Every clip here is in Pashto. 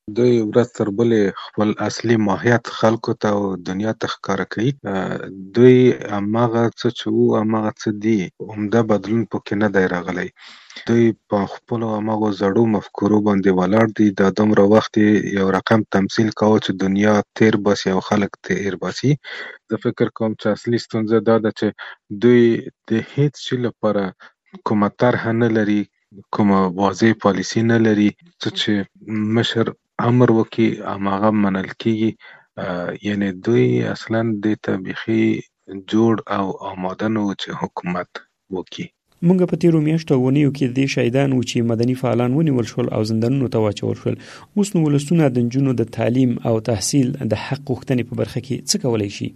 دوی ورځ تر بلې خپل اصلي ماهیت خلکو ته او دنیا ته ښکاره کوي. دوی هماغه څه چې وو هماغه څه دي، عمده بدلون پکې نه دی راغلی. دوی په خپلو هماغو زړو مفکورو باندې ولاړ دي. دا دومره وخت یې یو رقم تمثیل کاوه چې دنیا تیر باسي او خلک تیر باسي. زه فکر کوم چې اصلي ستونزه دا ده چې دوی د هیڅ شي لپاره کومه طرحه نه لري، کومه واضح پالیسي نه لري. څه چې مشر امر وکړي هماغه منل کیږي. یعنې دوی اصلا دې ته بیخي جوړ او آماده نه وو چې حکومت وکړي. مونږ په تیرو میاشتو او اونیو کې د دې شاهدان وو چې مدني فعالان ونیول شول او زندانونو ته واچول شول. اوس نو ولسونه د نجونو د تعلیم او تحصیل د حق غوښتنې په برخه کې څه کولی شي؟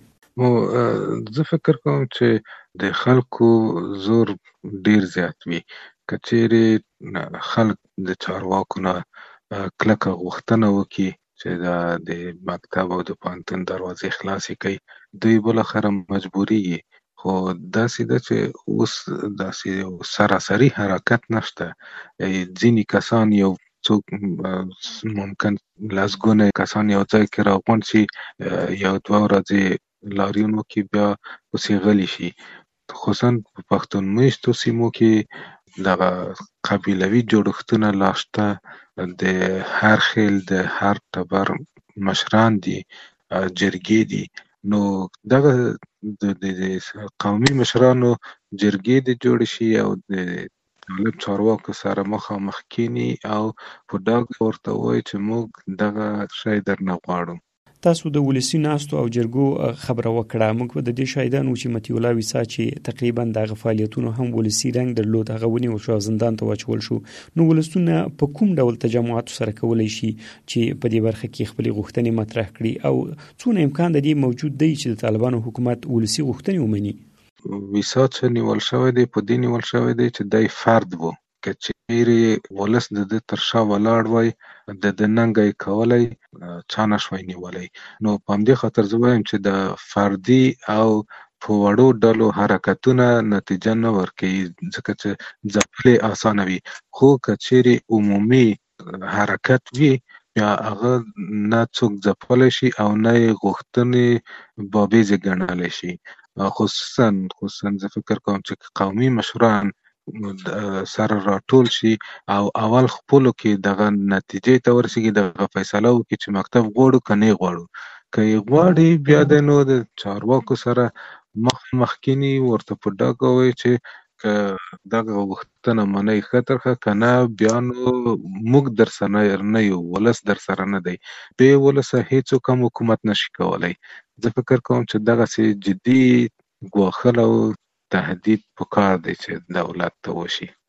زه فکر کوم چې د خلکو زور ډیر زیات وي. که چیرې خلک د چارواکو نه کلکه غوښتنه وکړي چې د مکتب او د پوهنتون دروازې خلاصې کړي، دوی بالاخره مجبوریږي. خو داسې ده چې اوس داسې یو سراسري حرکت نشته. ځینې کسان یو څوک ممکن لسګونه کسان یو ځای کې راغونډ شي، یو دوه ورځې لاریون وکړي، بیا پسې غلي شي. خصوصا په پښتون مېشتو سیمو کې دغه قبیلوي جوړښتونه لا شته. د هر خیل د هر ټبر مشران دي، جرګې دي. نو دغه د قومي مشرانو جرګې دې جوړې شي او د طالب چارواکو سره مخامخ کینی او په ډاګه ورته وایي چې موږ دغه شی درنه غواړو. تاسو د ولسی ناستو او جرګو خبره وکړه. موږ د دې شاهدانو چې متي الله ویسا چې تقریبا دغه فعالیتونو هم ولسی رنګ درلود، هغه ونیول شو، زندان ته واچول شو. نو ولسونه په کوم ډول تجمعات سره کولای شي چې په دې برخه کې خپل غوښتنې مطرح کړي، او څونه امکان د دې موجود دی چې د طالبانو حکومت ولسی غوښتنې ومني؟ ویسا چې نیول شوی دی، په دې نیول شوی دی چې دای فرد وو. که چیرې ولس د ده تر شا ولاړ وای، د ننګه یې کولی، چا نه شوی نیولی. نو په همدې خاطر زه وایم چې د فردي او په وړو ډلو حرکتونه نتیجه نه ورکوي، ځکه چې ځپل یې اسانه وي. خو که چیرې عمومي حرکت وي، بیا هغه نه څوک ځپلی شي او نه یې غوښتنې بابیزې ګڼلی شي. خصوصا زه فکر کوم چې قومي مشران سره راټول شي او اول خپلو کې دغه نتیجې ته ورسیږي، دغه فیصله وکړي چې مکتب غواړو که نه غواړو. که یې غواړي، بیا د نو د چارواکو سره مخ کینی، ورته په ډاګه وایي چې که دغه غوښتنه منئ ښه تر ښه، که نه بیا نو موږ در سره نه یو، ولس در سره نه دی. بې ولسه هېڅوک هم حکومت نشي کولی. زه فکر کوم چې دغسې جدي ګواښل او تهدید پکار دی چې دولت ته وشي.